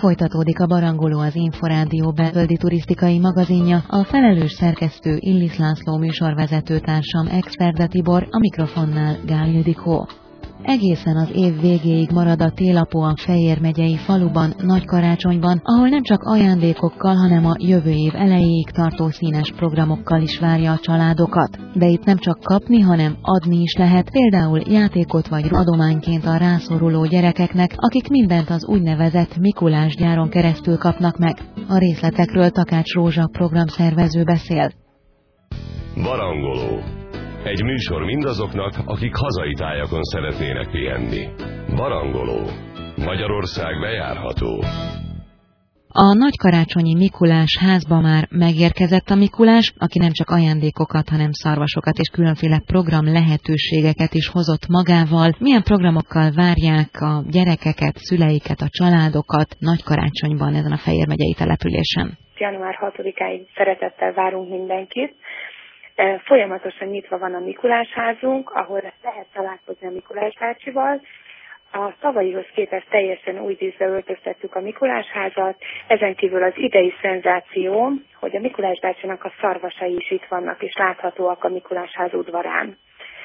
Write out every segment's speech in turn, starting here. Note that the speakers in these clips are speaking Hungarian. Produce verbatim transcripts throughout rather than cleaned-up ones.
Folytatódik a Barangoló, az Inforádió belföldi turisztikai magazinja, a felelős szerkesztő Illis László, műsorvezető társam Exterde Tibor, a mikrofonnál Gál Ildikó. Egészen az év végéig marad a télapó a Fejér megyei faluban, Nagykarácsonyban, ahol nem csak ajándékokkal, hanem a jövő év elejéig tartó színes programokkal is várja a családokat. De itt nem csak kapni, hanem adni is lehet, például játékot vagy adományként a rászoruló gyerekeknek, akik mindent az úgynevezett Mikulás gyáron keresztül kapnak meg. A részletekről Takács Rózsa programszervező beszél. Barangoló. Egy műsor mindazoknak, akik hazai tájakon szeretnének pihenni. Barangoló. Magyarország bejárható. A nagykarácsonyi Mikulás házba már megérkezett a Mikulás, aki nem csak ajándékokat, hanem szarvasokat és különféle program lehetőségeket is hozott magával. Milyen programokkal várják a gyerekeket, szüleiket, a családokat nagykarácsonyban ezen a Fejér megyei településen? január hatodikáig szeretettel várunk mindenkit. Folyamatosan nyitva van a Mikulás házunk, ahol lehet találkozni a Mikulás bácsival. A tavalyihoz képest teljesen új díszbe öltöztettük a Mikulás házat. Ezen kívül az idei szenzáció, hogy a Mikulás bácsinak a szarvasai is itt vannak, és láthatóak a Mikulás ház udvarán.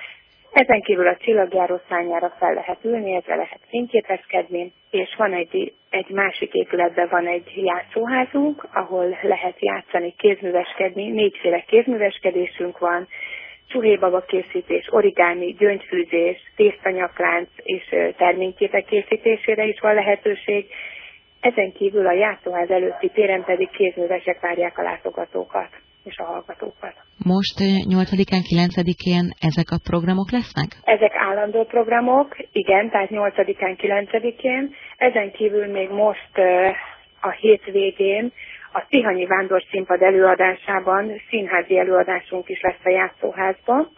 Ezen kívül a csillagjárószárnyára fel lehet ülni, ezzel lehet fényképezkedni, és van egy, egy másik épületben van egy játszóházunk, ahol lehet játszani, kézműveskedni, négyféle kézműveskedésünk van, csuhébaba készítés, origámi, gyöngyfűzés, tésztanyaklánc és terményképek készítésére is van lehetőség. Ezen kívül a játszóház előtti téren pedig kézművesek várják a látogatókat és a hallgatókat. Most nyolcadikán, kilencedikén ezek a programok lesznek? Ezek állandó programok, igen, tehát nyolcadikán, kilencedikén. Ezen kívül még most a hétvégén a Tihanyi Vándorszínpad előadásában színházi előadásunk is lesz a játszóházban.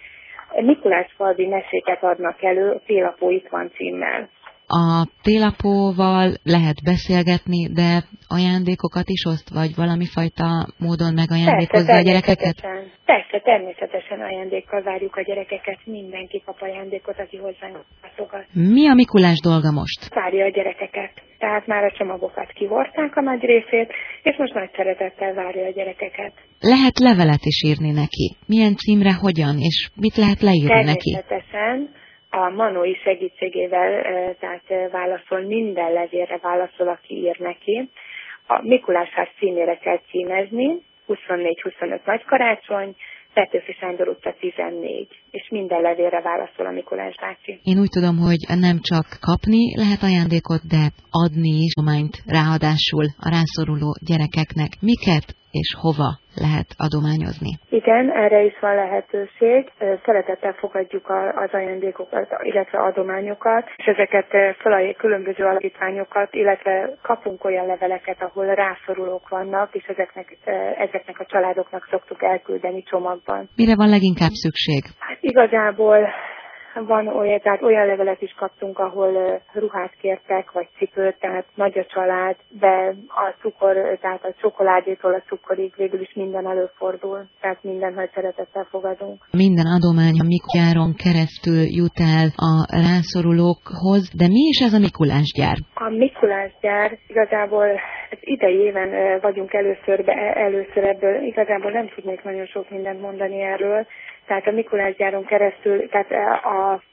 Mikulásfalvi meséket adnak elő, a Télapó itt van címmel. A télapóval lehet beszélgetni, de ajándékokat is oszt, vagy valami fajta módon megajándékozza a gyerekeket? Persze, természetesen ajándékkal várjuk a gyerekeket, mindenki kap ajándékot, aki hozzánk látogat. Mi a Mikulás dolga most? Várja a gyerekeket, tehát már a csomagokat kihordták a nagy részét, és most nagy szeretettel várja a gyerekeket. Lehet levelet is írni neki? Milyen címre, hogyan, és mit lehet leírni neki? Természetesen. A Manói segítségével tehát válaszol, minden levélre válaszol, aki ír neki. A Mikulás ház címére kell címezni, huszonnégy huszonöt Nagykarácsony, Petőfi Sándor utca tizennégy, és minden levélre válaszol a Mikulás bácsi. Én úgy tudom, hogy nem csak kapni lehet ajándékot, de adni is adományt ráadásul a rászoruló gyerekeknek. Miket és hova lehet adományozni? Igen, erre is van lehetőség. Szeretettel fogadjuk az ajándékokat, illetve adományokat, és ezeket fel különböző alapítványokat, illetve kapunk olyan leveleket, ahol rászorulók vannak, és ezeknek, ezeknek a családoknak szoktuk elküldeni csomagban. Mire van leginkább szükség? Hát igazából van olyan, tehát olyan levelet is kaptunk, ahol ruhát kértek, vagy cipőt, tehát nagy a család, de a cukor, tehát a csokoládétól a cukorig végül is minden előfordul, tehát minden nagy szeretettel fogadunk. Minden adomány a Mikulásgyáron keresztül jut el a rászorulókhoz, de mi is ez a Mikulásgyár? A Mikulásgyár igazából az idei éven vagyunk először, be, először ebből, igazából nem tudnék nagyon sok mindent mondani erről. Tehát a Mikulásgyáron keresztül, tehát a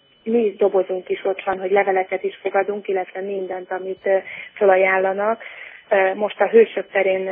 mi dobozunk is ott van, hogy leveleket is fogadunk, illetve mindent, amit felajánlanak. Most a Hősök terén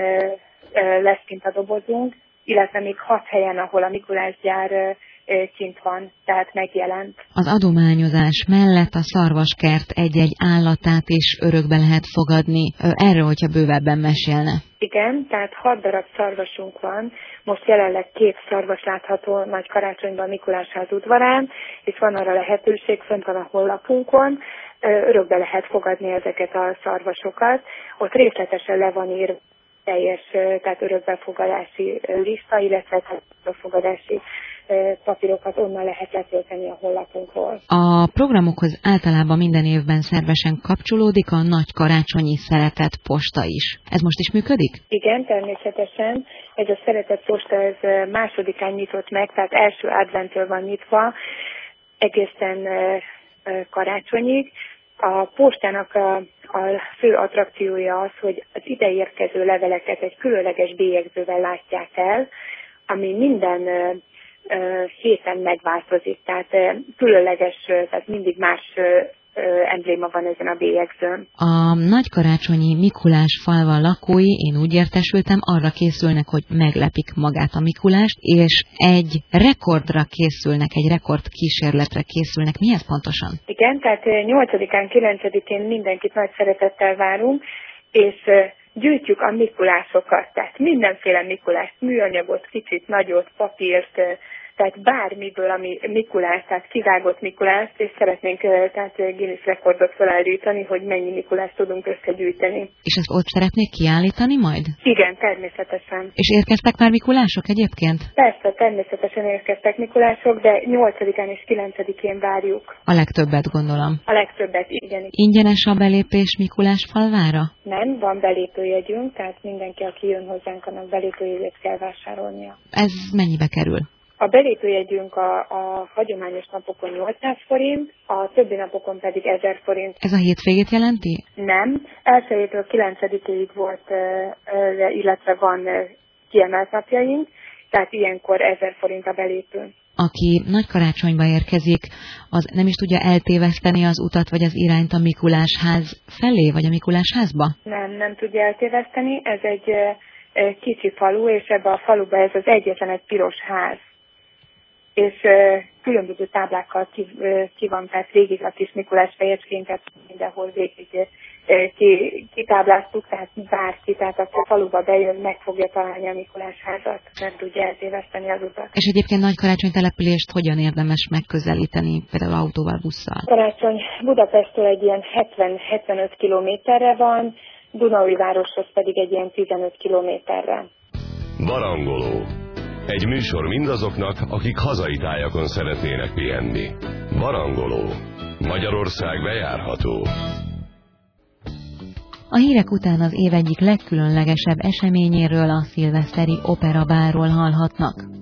lesz kint a dobozunk, illetve még hat helyen, ahol a Mikulásgyár kint van, tehát megjelent. Az adományozás mellett a szarvaskert egy-egy állatát is örökbe lehet fogadni. Erről, hogyha bővebben mesélne. Igen, tehát hat darab szarvasunk van. Most jelenleg két szarvas látható Nagykarácsonyban a Mikulásház udvarán, és van arra lehetőség, fönt van a honlapunkon, örökbe lehet fogadni ezeket a szarvasokat. Ott részletesen le van írva teljes, tehát örökbefogadási lista, illetve örökbefogadási papírokat onnan lehet letölteni a honlapunkról. A programokhoz általában minden évben szervesen kapcsolódik a nagykarácsonyi szeretett posta is. Ez most is működik? Igen, természetesen. Ez a szeretett posta ez másodikán nyitott meg, tehát első adventtől van nyitva, egészen karácsonyig. A postának a, a fő attrakciója az, hogy az ide érkező leveleket egy különleges bélyegzővel látják el, ami minden ö, ö, héten megváltozik, tehát ö, különleges, ö, tehát mindig más ö, embléma van ezen a bélyegzőn. A nagykarácsonyi Mikulás falva lakói, én úgy értesültem, arra készülnek, hogy meglepik magát a Mikulást, és egy rekordra készülnek, egy rekord kísérletre készülnek. Mi ez pontosan? Igen, tehát nyolcadikán, kilencedikén mindenkit nagy szeretettel várunk, és gyűjtjük a Mikulásokat, tehát mindenféle Mikulást, műanyagot, kicsit, nagyot, papírt, tehát bármiből, ami Mikulás, tehát kivágott Mikulást, és szeretnénk tehát Guinness rekordot felállítani, hogy mennyi Mikulást tudunk összegyűjteni. És ezt ott szeretnék kiállítani majd? Igen, természetesen. És érkeztek már Mikulások egyébként? Persze, természetesen érkeztek Mikulások, de nyolcadikán és kilencedikén várjuk. A legtöbbet gondolom. A legtöbbet, igen. Ingyenes a belépés Mikulás falvára? Nem, van belépőjegyünk, tehát mindenki, aki jön hozzánk, annak belépőjegyet kell vásárolnia. Ez mennyibe kerül? A belépőjegyünk a, a hagyományos napokon nyolcszáz forint, a többi napokon pedig ezer forint. Ez a hétvégét jelenti? Nem, elsőjétől kilencedikéig volt, illetve van kiemelt napjaink, tehát ilyenkor ezer forint a belépő. Aki nagy karácsonyba érkezik, az nem is tudja eltéveszteni az utat vagy az irányt a Mikulásház felé, vagy a Mikulásház-ba? Nem, nem tudja eltéveszteni, ez egy kicsi falu, és ebbe a faluba ez az egyetlen egy piros ház. És uh, különböző táblákkal ki, uh, ki van, tehát végig a kis Mikulás fejecskénket mindenhol végig uh, ki, kitábláztuk, tehát bárki, tehát aki a faluba bejön, meg fogja találni a Mikulás házat, nem tudja eltéveszteni az utat. És egyébként nagy karácsony települést hogyan érdemes megközelíteni, például autóval, busszal? Karácsony Budapesttől egy ilyen hetven-hetvenöt kilométerre van, Dunaújvároshoz pedig egy ilyen tizenöt kilométerre. Barangoló. Egy műsor mindazoknak, akik hazai tájakon szeretnének pihenni. Barangoló. Magyarország bejárható. A hírek után az év egyik legkülönlegesebb eseményéről, a szilveszteri operabálról hallhatnak.